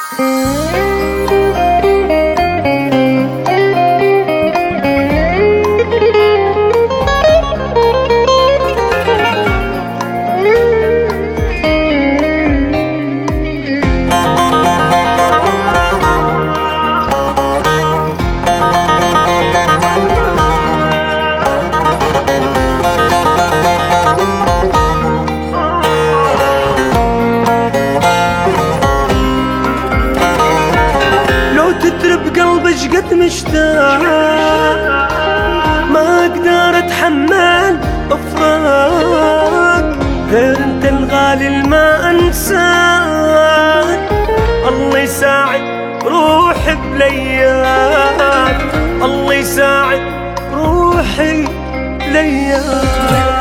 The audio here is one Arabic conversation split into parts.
قد مشتاق ما اقدر اتحمل افراق غير انت الغالي ما انساك. الله يساعد روحي بلياك، الله يساعد روحي بلياك.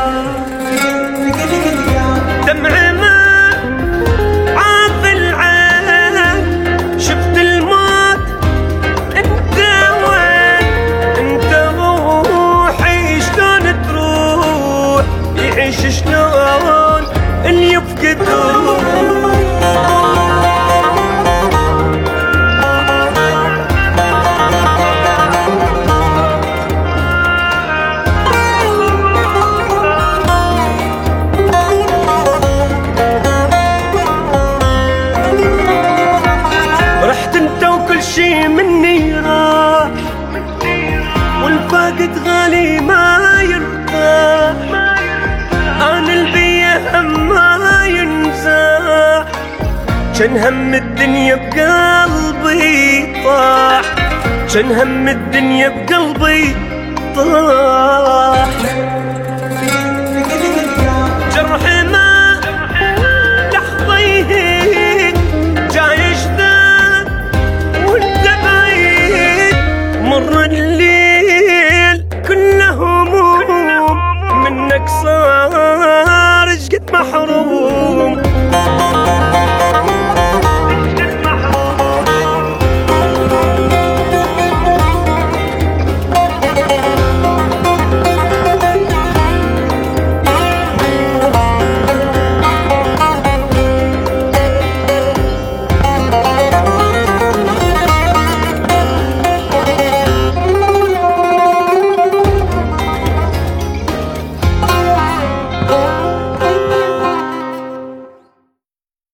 دمعي ما عاف العين، شفت الموت انت وين؟ انت روحي شلون تروح؟ يعيش شلون اللي يفقدوك؟ شي مني راح، والفاقد غالي ما يرتاح. انا البيه هم ما ينزاح، جن هم الدنيا بقلبي طاح، جن هم الدنيا بقلبي طاح. جرحي ما لحظة يهيج، جايش مر الليل كله هموم، منك صار شقد محروم.